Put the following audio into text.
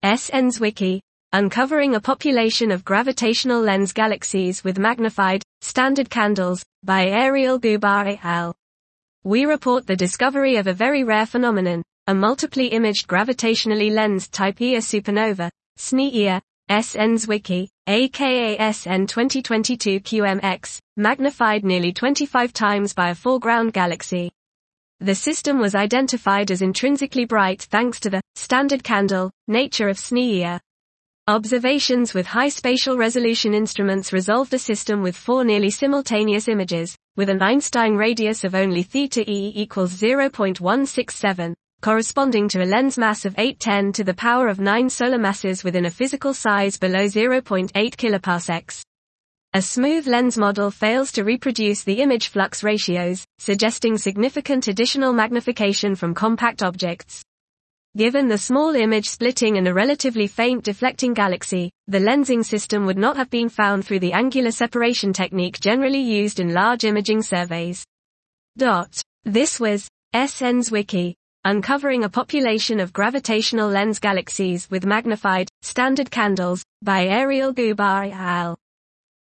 SNs-Wiki, Uncovering a Population of Gravitational Lens Galaxies with Magnified, Standard Candles, by Ariel Gubar et al. We report the discovery of a very rare phenomenon, a multiply imaged gravitationally lensed Type Ia supernova, SNI-Ia, SNs-Wiki, aka SN 2022 QMX, magnified nearly 25 times by a foreground galaxy. The system was identified as intrinsically bright thanks to the standard candle nature of SNI-Ia. Observations with high spatial resolution instruments resolved the system with 4 nearly simultaneous images, with an Einstein radius of only θe equals 0.167, corresponding to a lens mass of 810 to the power of 9 solar masses within a physical size below 0.8 kiloparsecs. A smooth lens model fails to reproduce the image flux ratios, suggesting significant additional magnification from compact objects. Given the small image splitting and a relatively faint deflecting galaxy, the lensing system would not have been found through the angular separation technique generally used in large imaging surveys. This was SNs-Wiki, Uncovering a Population of Gravitational Lens Galaxies with Magnified, Standard Candles, by Ariel Gubar et al.